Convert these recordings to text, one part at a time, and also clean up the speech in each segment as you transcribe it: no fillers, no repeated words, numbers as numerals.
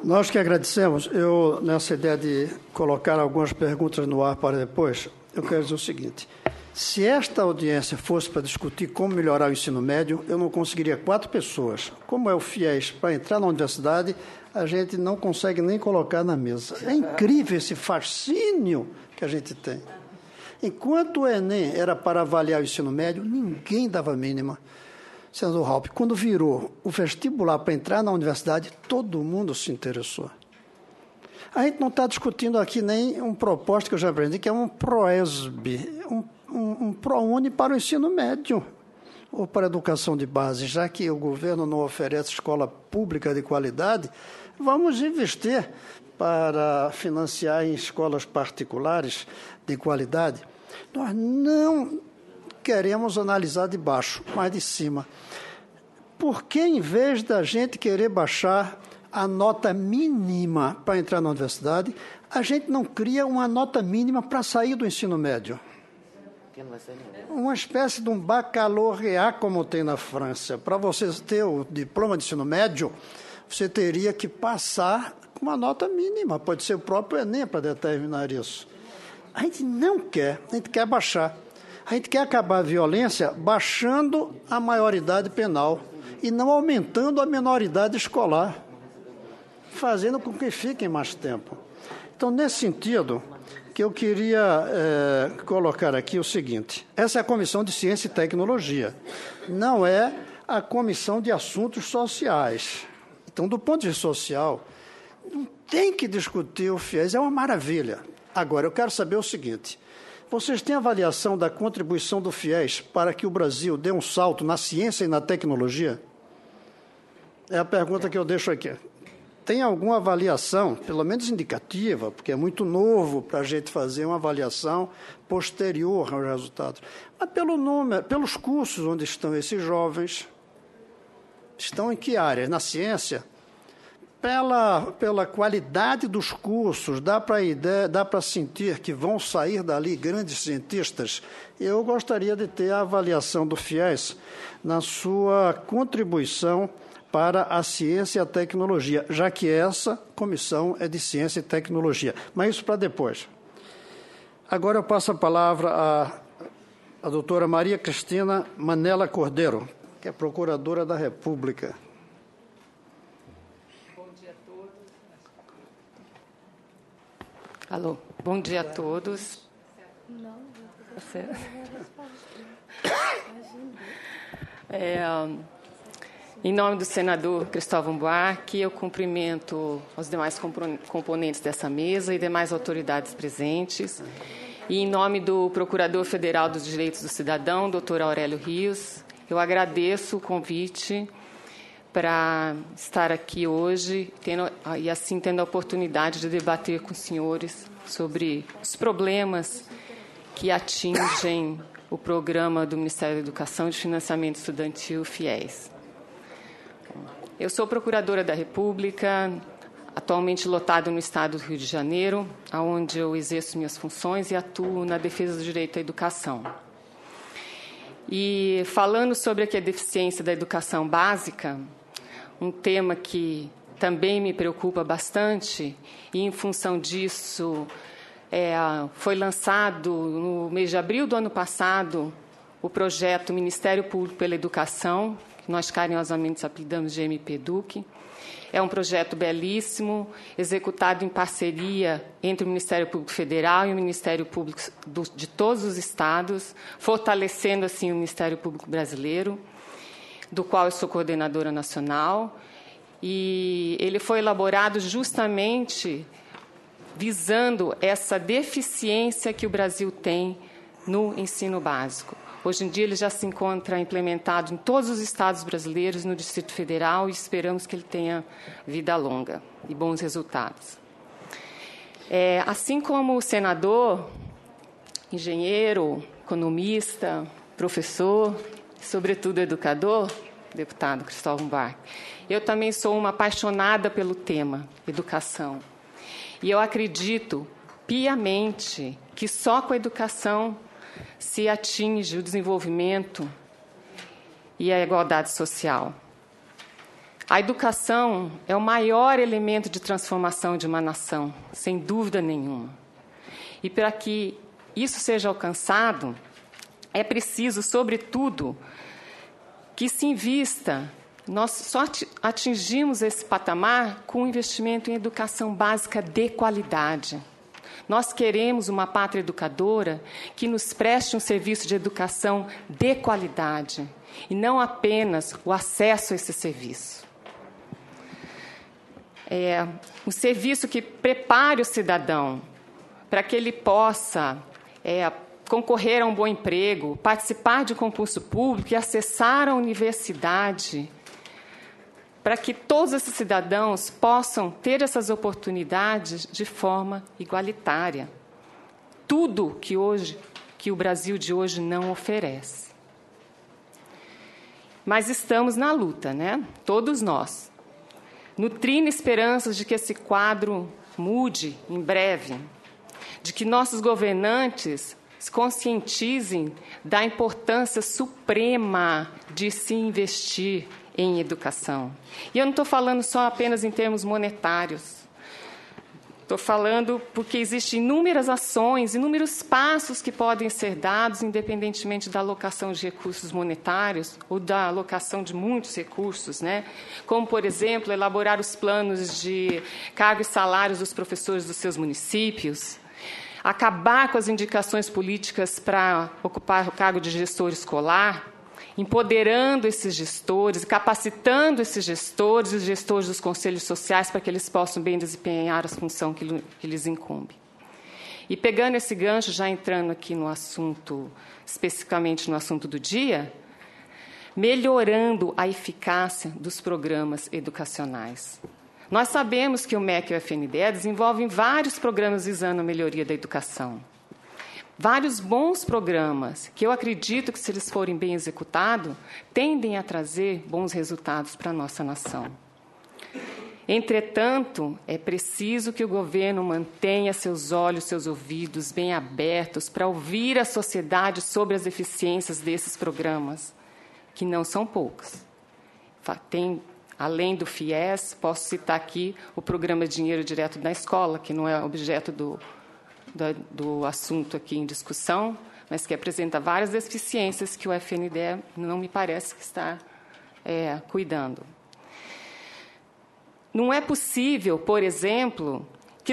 Nós que agradecemos. Eu, nessa ideia de colocar algumas perguntas no ar para depois, eu quero dizer o seguinte. Se esta audiência fosse para discutir como melhorar o ensino médio, eu não conseguiria 4 pessoas. Como é o FIES para entrar na universidade, a gente não consegue nem colocar na mesa. É incrível esse fascínio que a gente tem. Enquanto o Enem era para avaliar o ensino médio, ninguém dava mínima. Senador Raupp, quando virou o vestibular para entrar na universidade, todo mundo se interessou. A gente não está discutindo aqui nem um propósito que eu já aprendi, que é um PROESB, um ProUni para o ensino médio ou para a educação de base. Já que o governo não oferece escola pública de qualidade, vamos investir para financiar em escolas particulares de qualidade. Nós não queremos analisar de baixo, mas de cima. Por que, em vez da gente querer baixar a nota mínima para entrar na universidade, a gente não cria uma nota mínima para sair do ensino médio? Uma espécie de um baccalaureat, como tem na França. Para você ter o diploma de ensino médio, você teria que passar com uma nota mínima. Pode ser o próprio Enem para determinar isso. A gente não quer, a gente quer baixar. A gente quer acabar a violência baixando a maioridade penal e não aumentando a menoridade escolar, fazendo com que fiquem mais tempo. Então, nesse sentido, que eu queria colocar aqui o seguinte. Essa é a Comissão de Ciência e Tecnologia, não é a Comissão de Assuntos Sociais. Então, do ponto de vista social, não tem que discutir o FIES, é uma maravilha. Agora, eu quero saber o seguinte. Vocês têm avaliação da contribuição do FIES para que o Brasil dê um salto na ciência e na tecnologia? É a pergunta que eu deixo aqui. Tem alguma avaliação, pelo menos indicativa, porque é muito novo para a gente fazer uma avaliação posterior aos resultados, mas pelo número, pelos cursos onde estão esses jovens, estão em que áreas? Na ciência? Pela qualidade dos cursos, dá para sentir que vão sair dali grandes cientistas. Eu gostaria de ter a avaliação do FIES na sua contribuição para a ciência e a tecnologia, já que essa comissão é de ciência e tecnologia. Mas isso para depois. Agora eu passo a palavra à doutora Maria Cristina Manella Cordeiro, que é procuradora da República. Bom dia a todos. Alô, bom dia a todos. Em nome do senador Cristóvão Buarque, eu cumprimento os demais componentes dessa mesa e demais autoridades presentes. E em nome do Procurador Federal dos Direitos do Cidadão, doutor Aurélio Rios, eu agradeço o convite para estar aqui hoje e assim tendo a oportunidade de debater com os senhores sobre os problemas que atingem o programa do Ministério da Educação de Financiamento Estudantil, FIES. Eu sou procuradora da República, atualmente lotada no Estado do Rio de Janeiro, onde eu exerço minhas funções e atuo na defesa do direito à educação. E falando sobre a deficiência da educação básica, um tema que também me preocupa bastante, e em função disso foi lançado no mês de abril do ano passado o projeto Ministério Público pela Educação, que nós carinhosamente apelidamos de MP-EDUC. É um projeto belíssimo, executado em parceria entre o Ministério Público Federal e o Ministério Público de todos os estados, fortalecendo, assim, o Ministério Público Brasileiro, do qual eu sou coordenadora nacional. E ele foi elaborado justamente visando essa deficiência que o Brasil tem no ensino básico. Hoje em dia, ele já se encontra implementado em todos os estados brasileiros, no Distrito Federal, e esperamos que ele tenha vida longa e bons resultados. Assim como o senador, engenheiro, economista, professor, sobretudo educador, deputado Cristóvão Buarque, eu também sou uma apaixonada pelo tema educação. E eu acredito piamente que só com a educação se atinge o desenvolvimento e a igualdade social. A educação é o maior elemento de transformação de uma nação, sem dúvida nenhuma. E para que isso seja alcançado, é preciso, sobretudo, que se invista. Nós só atingimos esse patamar com o investimento em educação básica de qualidade. Nós queremos uma pátria educadora que nos preste um serviço de educação de qualidade, e não apenas o acesso a esse serviço. Um serviço que prepare o cidadão para que ele possa concorrer a um bom emprego, participar de concurso público e acessar a universidade, para que todos esses cidadãos possam ter essas oportunidades de forma igualitária. Tudo que o Brasil de hoje não oferece. Mas estamos na luta, né? Todos nós, nutrindo esperanças de que esse quadro mude em breve, de que nossos governantes se conscientizem da importância suprema de se investir em educação. E eu não estou falando só apenas em termos monetários. Estou falando porque existem inúmeras ações, inúmeros passos que podem ser dados, independentemente da alocação de recursos monetários ou da alocação de muitos recursos, né? Como, por exemplo, elaborar os planos de cargos e salários dos professores dos seus municípios, acabar com as indicações políticas para ocupar o cargo de gestor escolar, empoderando esses gestores, capacitando esses gestores e os gestores dos conselhos sociais para que eles possam bem desempenhar a função que lhes incumbe. E pegando esse gancho, já entrando aqui no assunto, especificamente no assunto do dia, melhorando a eficácia dos programas educacionais. Nós sabemos que o MEC e o FNDE desenvolvem vários programas visando a melhoria da educação. Vários bons programas, que eu acredito que, se eles forem bem executados, tendem a trazer bons resultados para a nossa nação. Entretanto, é preciso que o governo mantenha seus olhos, seus ouvidos bem abertos para ouvir a sociedade sobre as deficiências desses programas, que não são poucas. Além do FIES, posso citar aqui o programa Dinheiro Direto na Escola, que não é objeto do assunto aqui em discussão, mas que apresenta várias deficiências que o FNDE não me parece que está cuidando. Não é possível, por exemplo,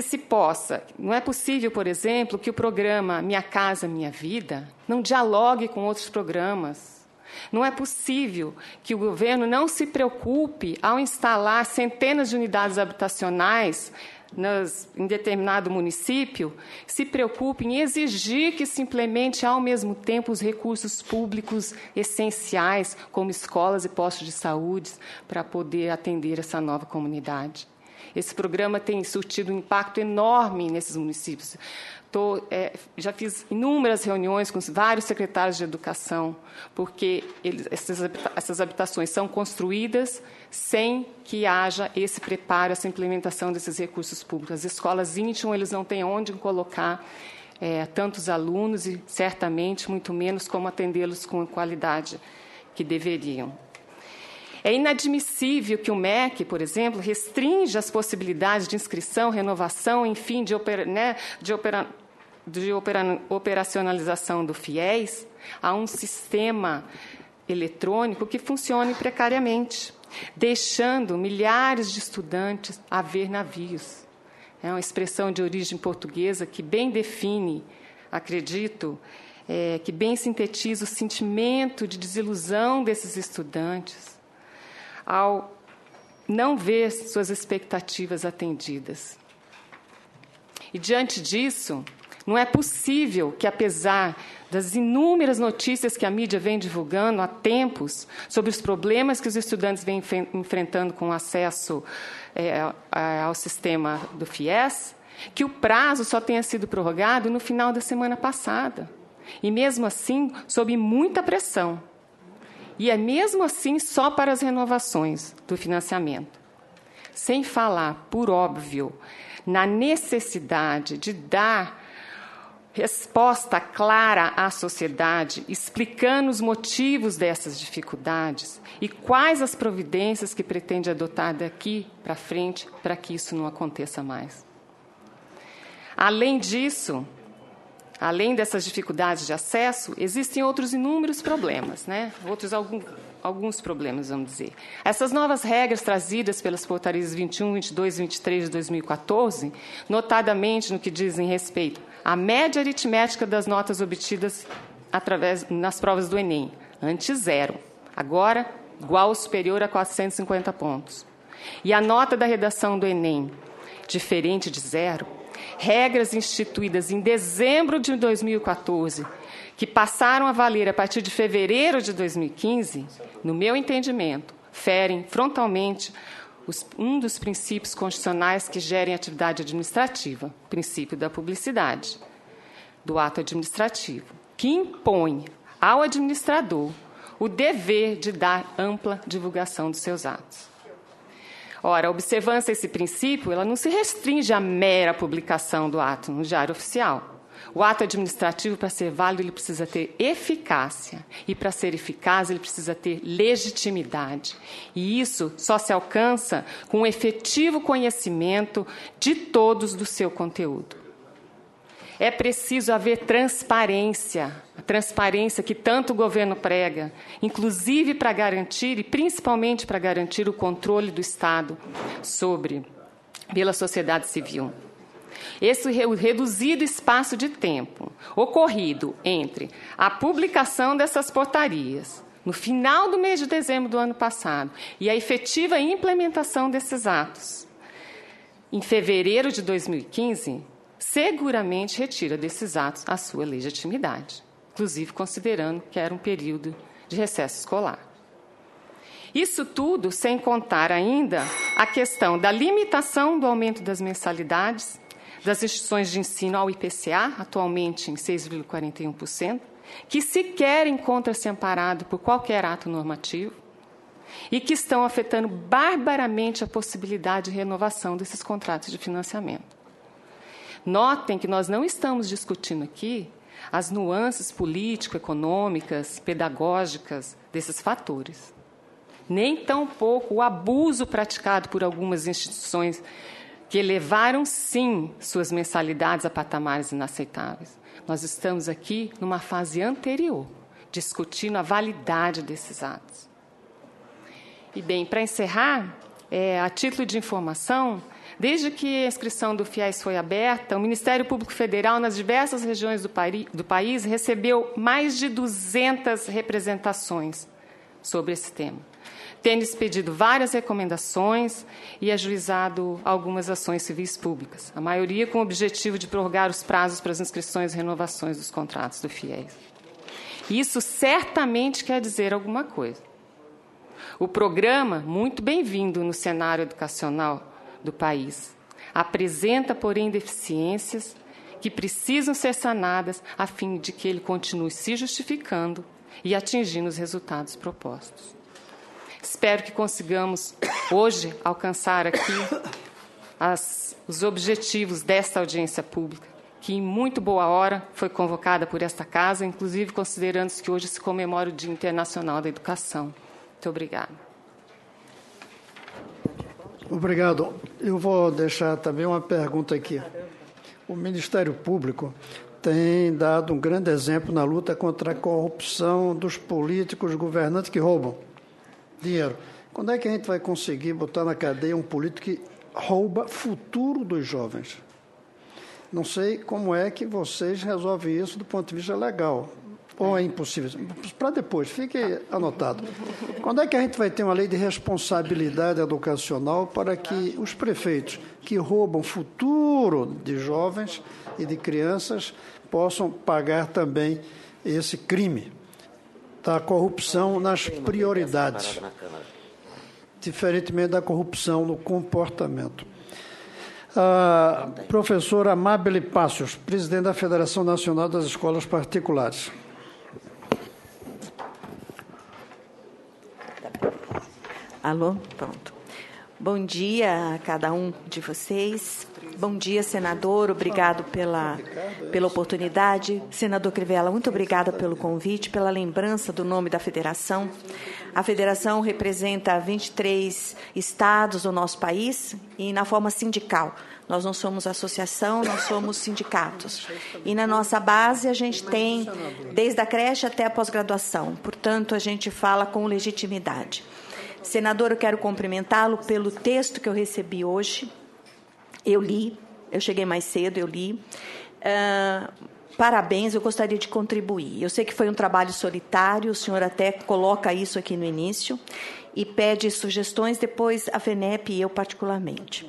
que o programa Minha Casa Minha Vida não dialogue com outros programas. Não é possível que o governo não se preocupe, ao instalar centenas de unidades habitacionais em determinado município, se preocupe em exigir que se implemente ao mesmo tempo os recursos públicos essenciais, como escolas e postos de saúde, para poder atender essa nova comunidade. Esse programa tem surtido um impacto enorme nesses municípios. Já fiz inúmeras reuniões com vários secretários de educação, porque essas habitações são construídas sem que haja esse preparo, essa implementação desses recursos públicos. As escolas íntimas, eles não têm onde colocar tantos alunos e, certamente, muito menos como atendê-los com a qualidade que deveriam. É inadmissível que o MEC, por exemplo, restrinja as possibilidades de inscrição, renovação, enfim, de operacionalização do FIES a um sistema eletrônico que funcione precariamente, deixando milhares de estudantes a ver navios. É uma expressão de origem portuguesa que bem define, acredito, que bem sintetiza o sentimento de desilusão desses estudantes ao não ver suas expectativas atendidas. E, diante disso, não é possível que, apesar das inúmeras notícias que a mídia vem divulgando há tempos sobre os problemas que os estudantes vêm enfrentando com o acesso ao sistema do FIES, que o prazo só tenha sido prorrogado no final da semana passada. E, mesmo assim, sob muita pressão. E é mesmo assim só para as renovações do financiamento. Sem falar, por óbvio, na necessidade de dar resposta clara à sociedade, explicando os motivos dessas dificuldades e quais as providências que pretende adotar daqui para frente para que isso não aconteça mais. Além disso, além dessas dificuldades de acesso, existem outros inúmeros problemas, né? Alguns problemas, vamos dizer. Essas novas regras trazidas pelas portarias 21, 22 e 23 de 2014, notadamente no que dizem respeito à média aritmética das notas obtidas nas provas do Enem, antes 0, agora igual ou superior a 450 pontos. E a nota da redação do Enem, diferente de 0, regras instituídas em dezembro de 2014, que passaram a valer a partir de fevereiro de 2015, no meu entendimento, ferem frontalmente um dos princípios constitucionais que gerem a atividade administrativa, o princípio da publicidade do ato administrativo, que impõe ao administrador o dever de dar ampla divulgação dos seus atos. Ora, a observância a esse princípio, ela não se restringe à mera publicação do ato no Diário Oficial. O ato administrativo, para ser válido, ele precisa ter eficácia. E, para ser eficaz, ele precisa ter legitimidade. E isso só se alcança com um efetivo conhecimento de todos do seu conteúdo. É preciso haver transparência, a transparência que tanto o governo prega, inclusive para garantir, e principalmente para garantir o controle do Estado pela sociedade civil. Esse reduzido espaço de tempo ocorrido entre a publicação dessas portarias, no final do mês de dezembro do ano passado, e a efetiva implementação desses atos, em fevereiro de 2015, seguramente retira desses atos a sua legitimidade, inclusive considerando que era um período de recesso escolar. Isso tudo sem contar ainda a questão da limitação do aumento das mensalidades das instituições de ensino ao IPCA, atualmente em 6,41%, que sequer encontra-se amparado por qualquer ato normativo e que estão afetando barbaramente a possibilidade de renovação desses contratos de financiamento. Notem que nós não estamos discutindo aqui as nuances político-econômicas, pedagógicas desses fatores, nem tampouco o abuso praticado por algumas instituições que elevaram, sim, suas mensalidades a patamares inaceitáveis. Nós estamos aqui numa fase anterior, discutindo a validade desses atos. E, bem, para encerrar, a título de informação, desde que a inscrição do FIES foi aberta, o Ministério Público Federal, nas diversas regiões do país, recebeu mais de 200 representações sobre esse tema, tendo expedido várias recomendações e ajuizado algumas ações civis públicas, a maioria com o objetivo de prorrogar os prazos para as inscrições e renovações dos contratos do FIES. Isso certamente quer dizer alguma coisa. O programa, muito bem-vindo no cenário educacional do país, apresenta, porém, deficiências que precisam ser sanadas a fim de que ele continue se justificando e atingindo os resultados propostos. Espero que consigamos, hoje, alcançar aqui os objetivos desta audiência pública, que, em muito boa hora, foi convocada por esta Casa, inclusive considerando-se que hoje se comemora o Dia Internacional da Educação. Muito obrigada. Obrigado. Eu vou deixar também uma pergunta aqui. O Ministério Público tem dado um grande exemplo na luta contra a corrupção dos políticos governantes que roubam dinheiro. Quando é que a gente vai conseguir botar na cadeia um político que rouba futuro dos jovens? Não sei como é que vocês resolvem isso do ponto de vista legal. Ou é impossível? Para depois, fique anotado. Quando é que a gente vai ter uma lei de responsabilidade educacional para que os prefeitos que roubam futuro de jovens e de crianças possam pagar também esse crime da corrupção nas prioridades, diferentemente da corrupção no comportamento? A professora Amabile Passos, presidente da Federação Nacional das Escolas Particulares. Alô? Pronto. Bom dia a cada um de vocês. Bom dia, senador. Obrigado pela oportunidade. Senador Crivella, muito obrigada pelo convite, pela lembrança do nome da federação. A federação representa 23 estados do nosso país e na forma sindical. Nós não somos associação, nós somos sindicatos. E na nossa base a gente tem desde a creche até a pós-graduação. Portanto, a gente fala com legitimidade. Senador, eu quero cumprimentá-lo pelo texto que eu recebi hoje. Eu li, eu cheguei mais cedo, eu li. Parabéns, eu gostaria de contribuir. Eu sei que foi um trabalho solitário, o senhor até coloca isso aqui no início e pede sugestões, depois a FENEP e eu particularmente.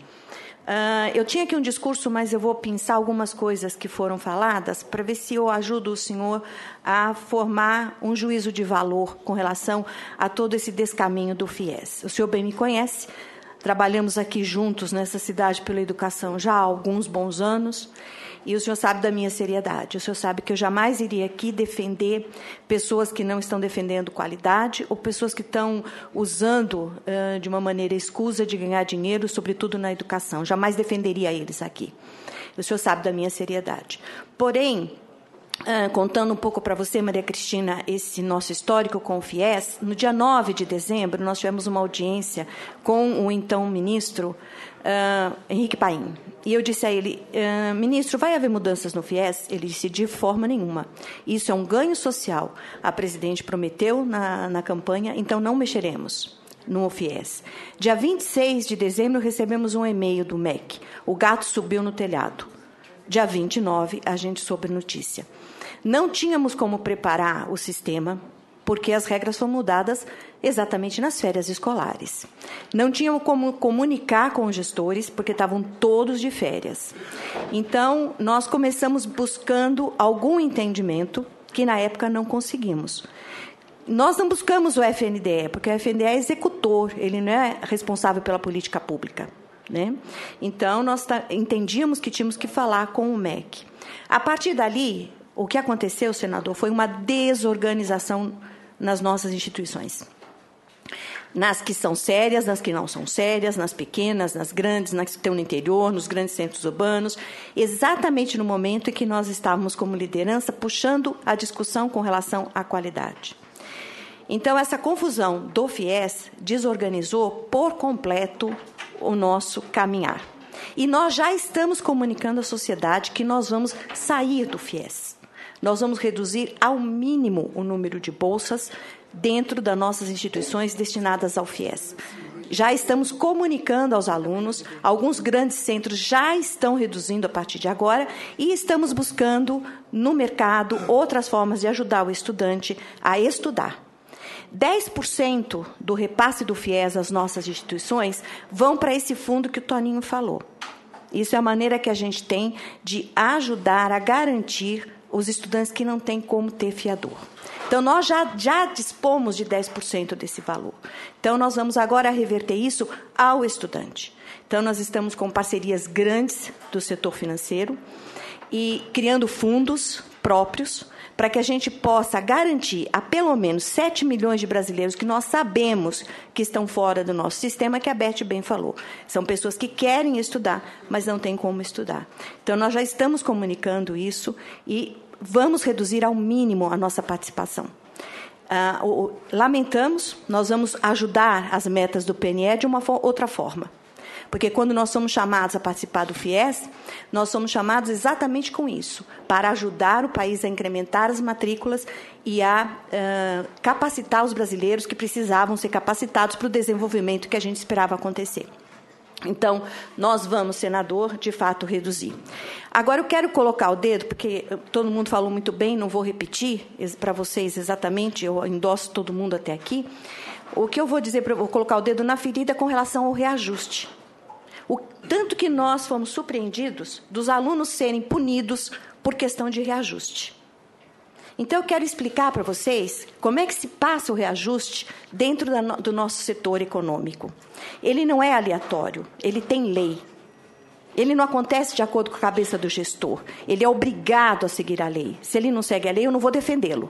Eu tinha aqui um discurso, mas eu vou pensar algumas coisas que foram faladas para ver se eu ajudo o senhor a formar um juízo de valor com relação a todo esse descaminho do FIES. O senhor bem me conhece, trabalhamos aqui juntos nessa cidade pela educação já há alguns bons anos, e o senhor sabe da minha seriedade. O senhor sabe que eu jamais iria aqui defender pessoas que não estão defendendo qualidade ou pessoas que estão usando de uma maneira escusa de ganhar dinheiro, sobretudo na educação. Jamais defenderia eles aqui. O senhor sabe da minha seriedade. Porém, contando um pouco para você, Maria Cristina, esse nosso histórico com o FIES, no dia 9 de dezembro, nós tivemos uma audiência com o então ministro Henrique Paim. E eu disse a ele, ministro, vai haver mudanças no FIES? Ele disse, de forma nenhuma. Isso é um ganho social. A presidente prometeu na campanha, então não mexeremos no FIES. Dia 26 de dezembro, recebemos um e-mail do MEC. O gato subiu no telhado. Dia 29, a gente soube notícia. Não tínhamos como preparar o sistema, porque as regras foram mudadas exatamente nas férias escolares. Não tínhamos como comunicar com os gestores, porque estavam todos de férias. Então, nós começamos buscando algum entendimento, que na época não conseguimos. Nós não buscamos o FNDE, porque o FNDE é executor, ele não é responsável pela política pública, né? Então, nós entendíamos que tínhamos que falar com o MEC. A partir dali, o que aconteceu, senador, foi uma desorganização nas nossas instituições. Nas que são sérias, nas que não são sérias, nas pequenas, nas grandes, nas que estão no interior, nos grandes centros urbanos, exatamente no momento em que nós estávamos como liderança puxando a discussão com relação à qualidade. Então, essa confusão do FIES desorganizou por completo o nosso caminhar. E nós já estamos comunicando à sociedade que nós vamos sair do FIES. Nós vamos reduzir ao mínimo o número de bolsas dentro das nossas instituições destinadas ao FIES. Já estamos comunicando aos alunos, alguns grandes centros já estão reduzindo a partir de agora e estamos buscando no mercado outras formas de ajudar o estudante a estudar. 10% do repasse do FIES às nossas instituições vão para esse fundo que o Toninho falou. Isso é a maneira que a gente tem de ajudar a garantir os estudantes que não têm como ter fiador. Então, nós já dispomos de 10% desse valor. Então, nós vamos agora reverter isso ao estudante. Então, nós estamos com parcerias grandes do setor financeiro e criando fundos próprios para que a gente possa garantir a pelo menos 7 milhões de brasileiros que nós sabemos que estão fora do nosso sistema, que a Beth bem falou. São pessoas que querem estudar, mas não têm como estudar. Então, nós já estamos comunicando isso e vamos reduzir ao mínimo a nossa participação. Lamentamos, nós vamos ajudar as metas do PNE de uma outra forma. Porque quando nós somos chamados a participar do FIES, nós somos chamados exatamente com isso, para ajudar o país a incrementar as matrículas e a capacitar os brasileiros que precisavam ser capacitados para o desenvolvimento que a gente esperava acontecer. Então, nós vamos, senador, de fato, reduzir. Agora, eu quero colocar o dedo, porque todo mundo falou muito bem, não vou repetir para vocês exatamente, eu endosso todo mundo até aqui. O que eu vou dizer, vou colocar o dedo na ferida com relação ao reajuste. O tanto que nós fomos surpreendidos dos alunos serem punidos por questão de reajuste. Então, eu quero explicar para vocês como é que se passa o reajuste dentro do nosso setor econômico. Ele não é aleatório, ele tem lei. Ele não acontece de acordo com a cabeça do gestor. Ele é obrigado a seguir a lei. Se ele não segue a lei, eu não vou defendê-lo.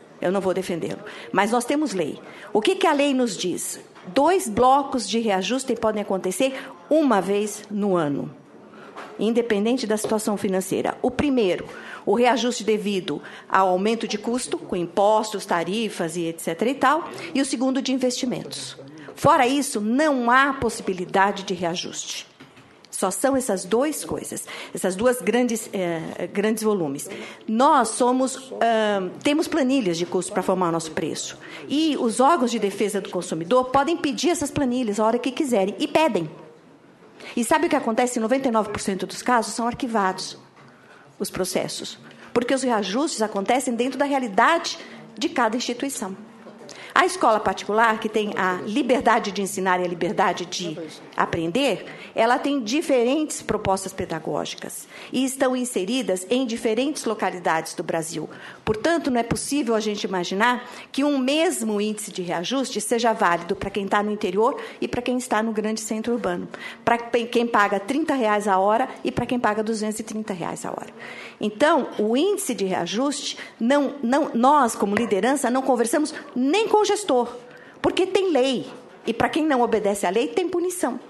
Mas nós temos lei. O que a lei nos diz? 2 blocos de reajuste podem acontecer uma vez no ano. independente da situação financeira. O primeiro, o reajuste devido ao aumento de custo, com impostos, tarifas e etc. e tal, e o segundo, de investimentos. Fora isso, não há possibilidade de reajuste. Só são essas duas coisas, essas duas grandes volumes. Nós temos planilhas de custo para formar o nosso preço. E os órgãos de defesa do consumidor podem pedir essas planilhas a hora que quiserem, e pedem. E sabe o que acontece? Em 99% dos casos são arquivados os processos, porque os reajustes acontecem dentro da realidade de cada instituição. A escola particular, que tem a liberdade de ensinar e a liberdade de aprender, ela tem diferentes propostas pedagógicas e estão inseridas em diferentes localidades do Brasil. Portanto, não é possível a gente imaginar que um mesmo índice de reajuste seja válido para quem está no interior e para quem está no grande centro urbano, para quem paga R$30 a hora e para quem paga R$230 a hora. Então, o índice de reajuste, nós, como liderança, não conversamos nem com o gestor, porque tem lei, e para quem não obedece à lei, tem punição.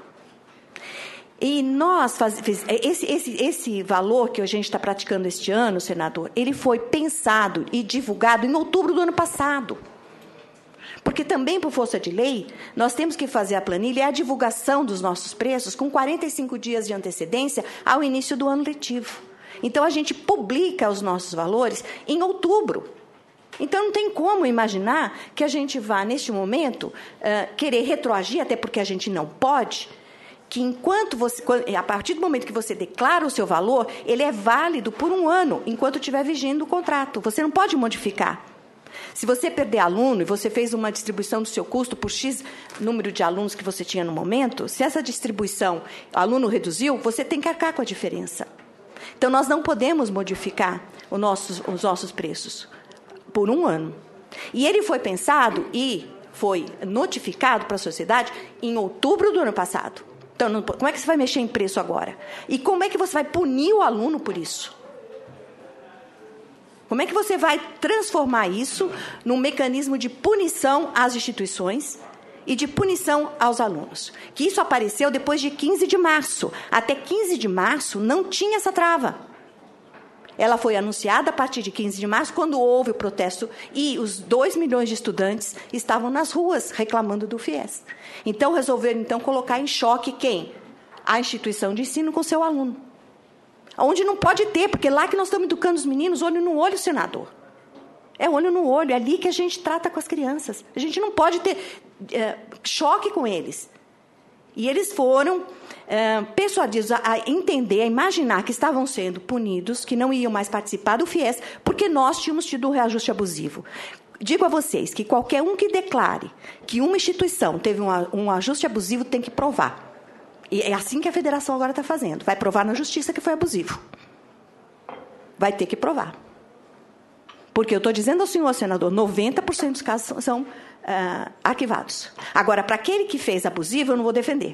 E nós esse valor que a gente está praticando este ano, senador, ele foi pensado e divulgado em outubro do ano passado. Porque também, por força de lei, nós temos que fazer a planilha e a divulgação dos nossos preços com 45 dias de antecedência ao início do ano letivo. Então, a gente publica os nossos valores em outubro. Então, não tem como imaginar que a gente vá, neste momento, querer retroagir, até porque a gente não pode, que a partir do momento que você declara o seu valor, ele é válido por um ano, enquanto estiver vigente o contrato. Você não pode modificar. Se você perder aluno e você fez uma distribuição do seu custo por X número de alunos que você tinha no momento, se essa distribuição, o aluno reduziu, você tem que arcar com a diferença. Então, nós não podemos modificar os nossos preços por um ano. E ele foi pensado e foi notificado para a sociedade em outubro do ano passado. Então, como é que você vai mexer em preço agora? E como é que você vai punir o aluno por isso? Como é que você vai transformar isso num mecanismo de punição às instituições e de punição aos alunos? Que isso apareceu depois de 15 de março. Até 15 de março não tinha essa trava. Ela foi anunciada a partir de 15 de março, quando houve o protesto, e os 2 milhões de estudantes estavam nas ruas reclamando do FIES. Então, resolveram colocar em choque quem? A instituição de ensino com seu aluno. Onde não pode ter, porque lá que nós estamos educando os meninos, olho no olho, senador. É olho no olho, é ali que a gente trata com as crianças. A gente não pode ter choque com eles. E eles foram persuadidos a entender, a imaginar que estavam sendo punidos, que não iam mais participar do FIES, porque nós tínhamos tido um reajuste abusivo. Digo a vocês que qualquer um que declare que uma instituição teve um ajuste abusivo tem que provar. E é assim que a federação agora está fazendo. Vai provar na justiça que foi abusivo. Vai ter que provar. Porque eu estou dizendo ao senhor, senador, 90% dos casos são arquivados. Agora, para aquele que fez abusivo, eu não vou defender.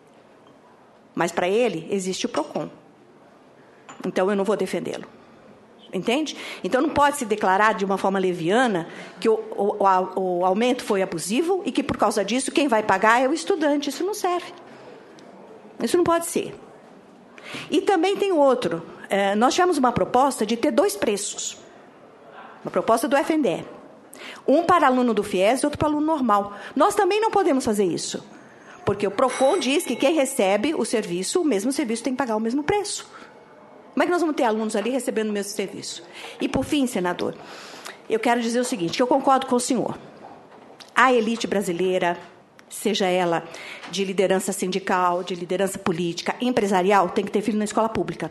Mas para ele, existe o PROCON. Então, eu não vou defendê-lo. Entende? Então, não pode se declarar de uma forma leviana que o aumento foi abusivo e que, por causa disso, quem vai pagar é o estudante. Isso não serve. Isso não pode ser. E também tem outro. Nós tivemos uma proposta de ter 2 preços. Uma proposta do FNDE. Um para aluno do FIES e outro para aluno normal. Nós também não podemos fazer isso. Porque o PROCON diz que quem recebe o serviço, o mesmo serviço, tem que pagar o mesmo preço. Como é que nós vamos ter alunos ali recebendo o mesmo serviço? E, por fim, senador, eu quero dizer o seguinte, que eu concordo com o senhor. A elite brasileira, seja ela de liderança sindical, de liderança política, empresarial, tem que ter filho na escola pública.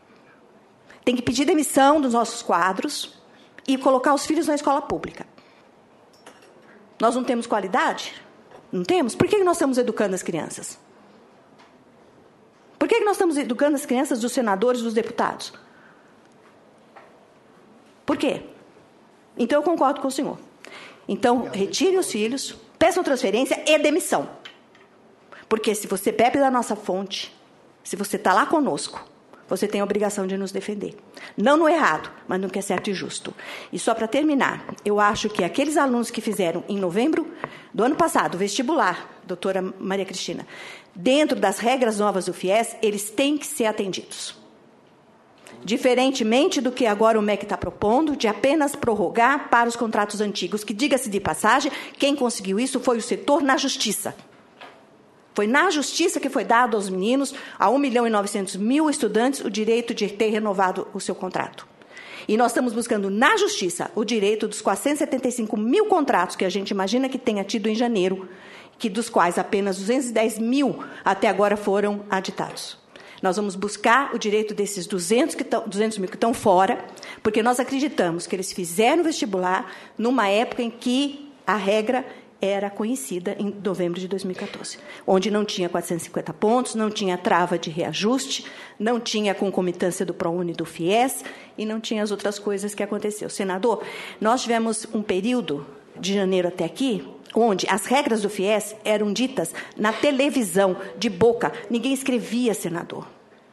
Tem que pedir demissão dos nossos quadros e colocar os filhos na escola pública. Nós não temos qualidade? Não temos? Por que nós estamos educando as crianças? Por que nós estamos educando as crianças dos senadores e dos deputados? Por quê? Então, eu concordo com o senhor. Então, retire os filhos, peçam transferência e demissão. Porque se você bebe da nossa fonte, se você está lá conosco, você tem a obrigação de nos defender. Não no errado, mas no que é certo e justo. E só para terminar, eu acho que aqueles alunos que fizeram em novembro do ano passado, vestibular, doutora Maria Cristina, dentro das regras novas do FIES, eles têm que ser atendidos. Diferentemente do que agora o MEC está propondo, de apenas prorrogar para os contratos antigos, que, diga-se de passagem, quem conseguiu isso foi o setor na Justiça. Foi na Justiça que foi dado aos meninos, a 1.900.000 estudantes, o direito de ter renovado o seu contrato. E nós estamos buscando na Justiça o direito dos 475.000 contratos que a gente imagina que tenha tido em janeiro, que dos quais apenas 210.000 até agora foram aditados. Nós vamos buscar o direito desses 200.000 que estão fora, porque nós acreditamos que eles fizeram vestibular numa época em que a regra era conhecida em novembro de 2014, onde não tinha 450 pontos, não tinha trava de reajuste, não tinha concomitância do ProUni e do FIES, e não tinha as outras coisas que aconteceu. Senador, nós tivemos um período, de janeiro até aqui, onde as regras do FIES eram ditas na televisão, de boca. Ninguém escrevia, senador.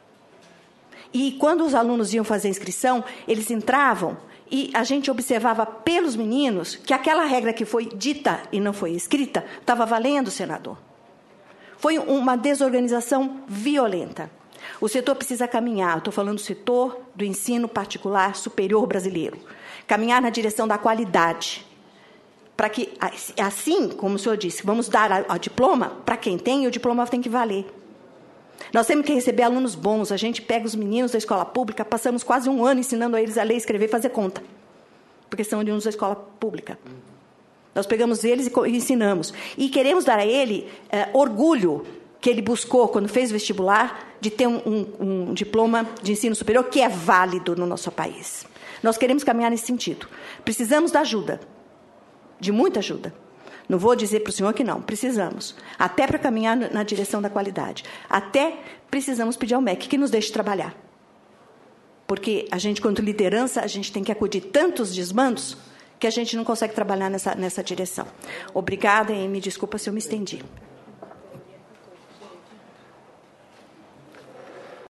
E quando os alunos iam fazer a inscrição, eles entravam e a gente observava pelos meninos que aquela regra que foi dita e não foi escrita estava valendo, senador. Foi uma desorganização violenta. O setor precisa caminhar, estou falando do setor do ensino particular superior brasileiro, caminhar na direção da qualidade, para que, assim como o senhor disse, vamos dar o diploma para quem tem, e o diploma tem que valer. Nós temos que receber alunos bons. A gente pega os meninos da escola pública, passamos quase um ano ensinando a eles a ler, escrever e fazer conta, porque são oriundos da escola pública. Nós pegamos eles e ensinamos. E queremos dar a ele orgulho que ele buscou, quando fez vestibular, de ter um diploma de ensino superior que é válido no nosso país. Nós queremos caminhar nesse sentido. Precisamos da ajuda, de muita ajuda. Não vou dizer para o senhor que não, precisamos. Até para caminhar na direção da qualidade. Até precisamos pedir ao MEC que nos deixe trabalhar. Porque a gente, quanto liderança, a gente tem que acudir tantos desmandos que a gente não consegue trabalhar nessa direção. Obrigada e me desculpa se eu me estendi.